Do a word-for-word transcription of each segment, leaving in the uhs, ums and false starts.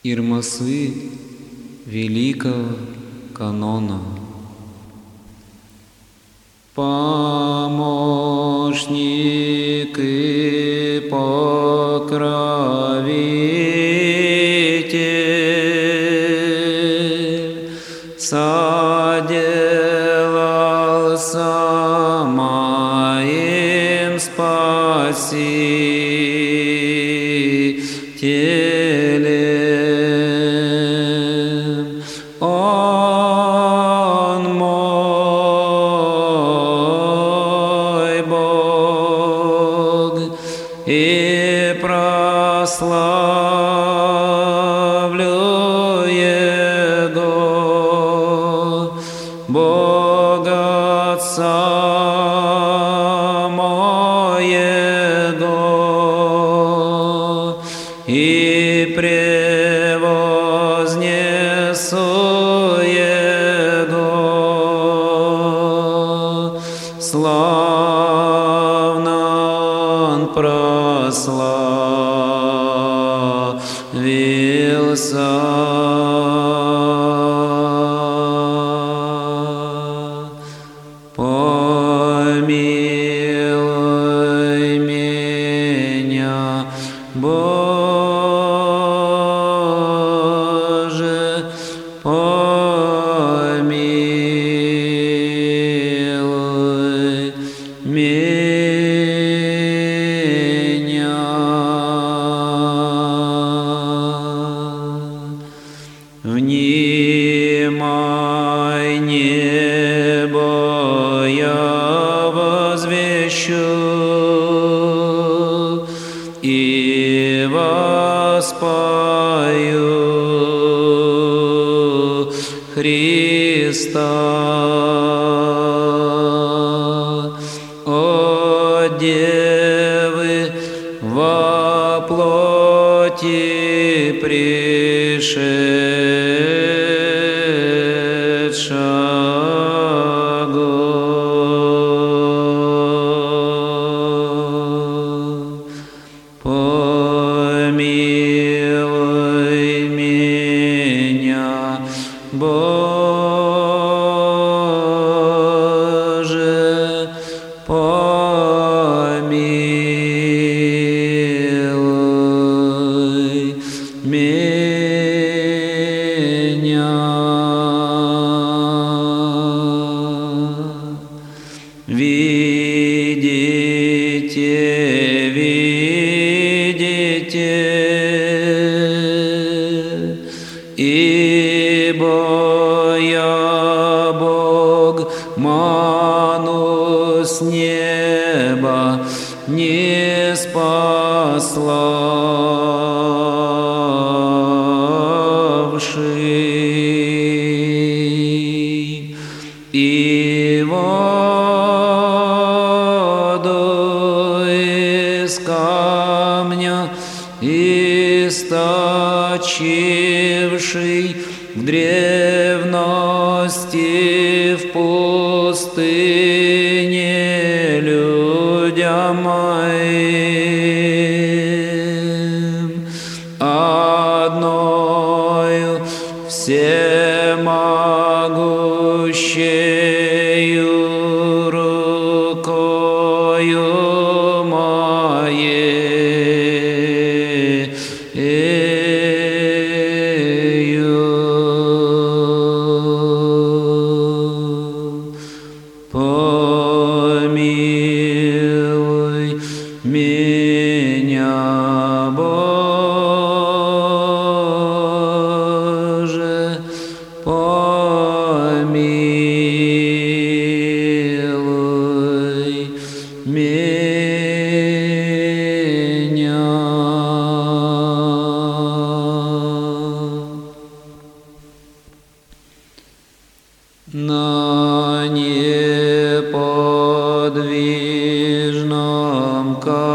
Ирмасы Великого Канона. Помощник и покровитель, соделался моим Спасителем. Он мой Бог, и прославлю Его, Бога Отца моего, и превознесу Его. Славно Он прославился. Помилуй меня, Боже, помилуй меня. Внимай, небо, я возвещу и воспою Христа. О девы во плоти пришедшего, помилуй меня, Боже, помилуй меня. Видите, видите, ибо я Бог, ману с неба не спаславший, и воду из камня источивший в древности в пустыне людям моим, одною всемогущею рукою моей помилуй меня, Боже, помилуй меня. На неподвижном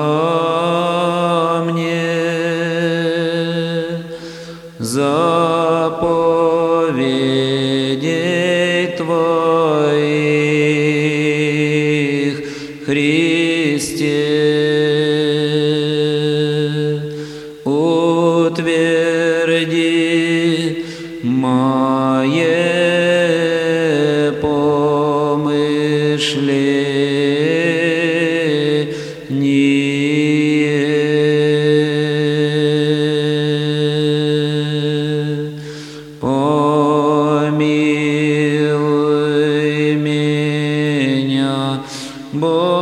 камне заповедей Твоих, Христе, утверди Помилуй меня, Боже.